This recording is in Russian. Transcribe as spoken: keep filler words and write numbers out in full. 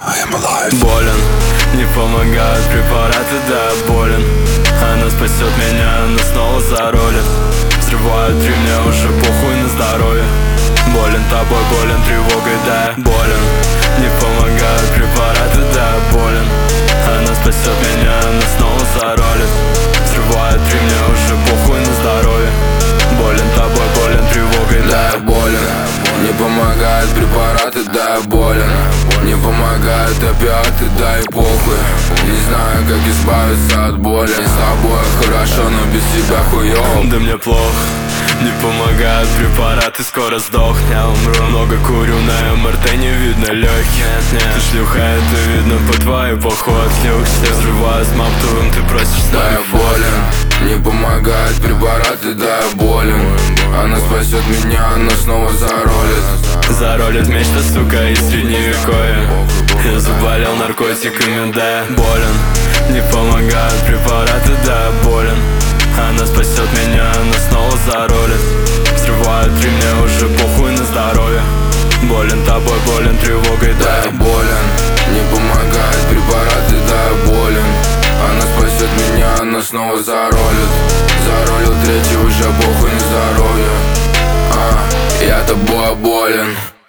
Болен, не помогают препараты, да, я болен. Она спасет меня, она снова заролит. Взрывают три, мне уже похуй на здоровье. Болен тобой, болен тревогой, да, я болен. Не помогают препараты, да, я болен. Она спасет меня, она снова заролит. Взрывают три, мне уже похуй на здоровье. Болен тобой, болен тревогой, да, я болен. Не помогают препараты, да, я болен. Не помогают опиаты, да и похуй. Не знаю, как избавиться от боли. С тобой хорошо, но без тебя хуёво. Да мне плохо, не помогают препараты, скоро сдохну, я умру. Много курю, на эм эр тэ не видно легкие. Ты шлюха, это видно по твоей походке. Все взрываю с маптовым, ты просишь с Да, нами я болен. Не помогают препараты, да, я болен. Она спасет меня, она снова заролит. Заролит мечта, сука, из средневековья. Я заболел наркотиками, да, я болен. Не помогают препараты, да, я болен. Она спасет меня, она снова заролит. Взрывают три, мне уже похуй на здоровье. Болен тобой, болен тревогой, да, да, я болен. Не помогают препараты, да, я болен. Она спасет меня, она снова заролит. Заролил третий, уже похуй на здоровье. А, я тобой болен.